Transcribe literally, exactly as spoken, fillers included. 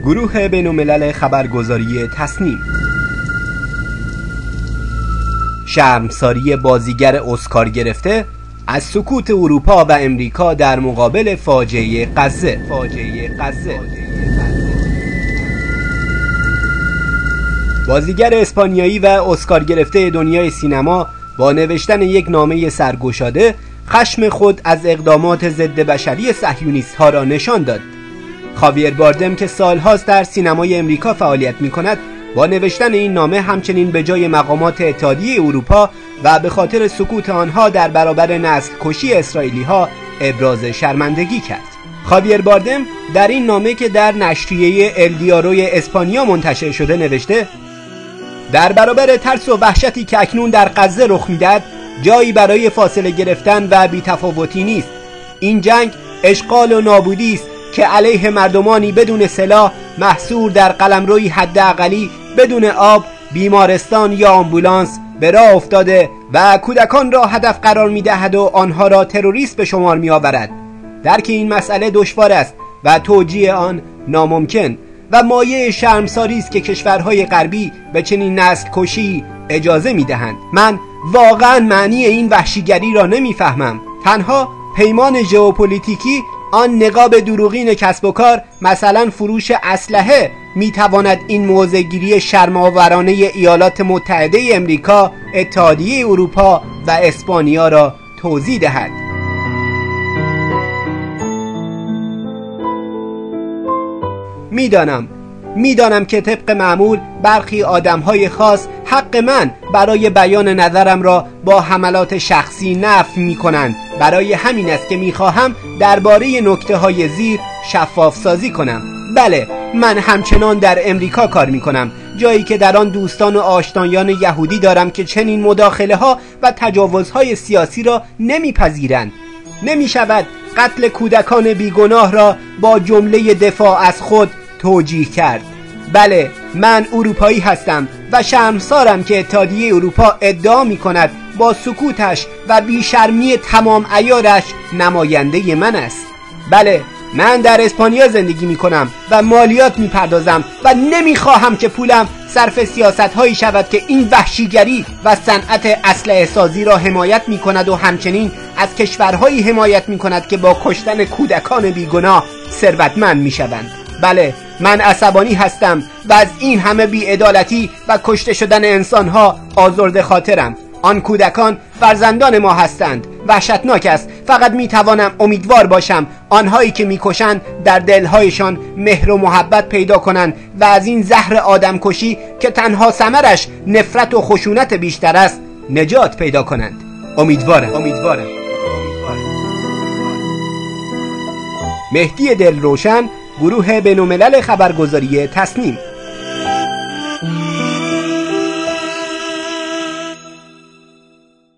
گروه بین‌الملل خبرگزاری تصنیم. شرمساری بازیگر اسکار گرفته از سکوت اروپا و امریکا در مقابل فاجعه غزه. فاجعه غزه. بازیگر اسپانیایی و اسکار گرفته دنیای سینما با نوشتن یک نامه سرگشاده خشم خود از اقدامات ضد بشری صهیونیست ها را نشان داد. خاویر باردم که سالهاست در سینمای امریکا فعالیت می کند با نوشتن این نامه همچنین به جای مقامات اتحادیه اروپا و به خاطر سکوت آنها در برابر نسل کشی اسرائیلی ها ابراز شرمندگی کرد. خاویر باردم در این نامه که در نشریه ال دیاروی اسپانیا منتشر شده نوشته: در برابر ترس و وحشتی که اکنون در غزه رخ می‌دهد جایی برای فاصله گرفتن و بی‌تفاوتی نیست. این جنگ اشغال و نابودی است که علیه مردمانی بدون سلاح محصور در قلمروی حداقلی بدون آب، بیمارستان یا آمبولانس به راه افتاده و کودکان را هدف قرار می‌دهد و آنها را تروریست به شمار می‌آورد. درک این مسئله دشوار است و توجیه آن ناممکن و مایه شرمساری است که کشورهای غربی به چنین نسل کشی اجازه می‌دهند. من واقعا معنی این وحشیگری را نمی‌فهمم. تنها پیمان ژئوپلیتیکی، آن نقاب دروغین کسب و کار، مثلا فروش اسلحه، میتواند این موضع‌گیری شرم‌آورانه ایالات متحده امریکا، اتحادیه اروپا و اسپانیا را توضیح دهد. میدانم میدانم که طبق معمول برخی آدم‌های خاص حق من برای بیان نظرم را با حملات شخصی نفی می‌کنند. برای همین است که می‌خواهم درباره نکته‌های زیر شفاف سازی کنم. بله، من همچنان در امریکا کار می‌کنم، جایی که در آن دوستان و آشنایان یهودی دارم که چنین مداخله‌ها و تجاوزهای سیاسی را نمی‌پذیرند. نمی‌شود قتل کودکان بیگناه را با جمله دفاع از خود توجیه کرد. بله، من اروپایی هستم و شرمسارم که اتحادیه اروپا ادعا می کند با سکوتش و بیشرمی تمام عیارش نماینده من است. بله، من در اسپانیا زندگی می کنم و مالیات می پردازم و نمی خواهم که پولم صرف سیاست هایی شود که این وحشیگری و صنعت اسلحه سازی را حمایت می کند و همچنین از کشورهایی حمایت می کند که با کشتن کودکان بیگناه ثروتمند می شوند. بله، من عصبانی هستم و از این همه بی‌عدالتی و کشته شدن انسانها آزرده خاطرم. آن کودکان فرزندان ما هستند. وحشتناک است. فقط میتوانم امیدوار باشم آنهایی که میکشند در دلهایشان مهر و محبت پیدا کنند و از این زهر آدمکشی که تنها ثمرش نفرت و خشونت بیشتر است نجات پیدا کنند. امیدوارم امیدوارم مهدی دلروشن، گروه بین‌الملل خبرگزاری تصنیم.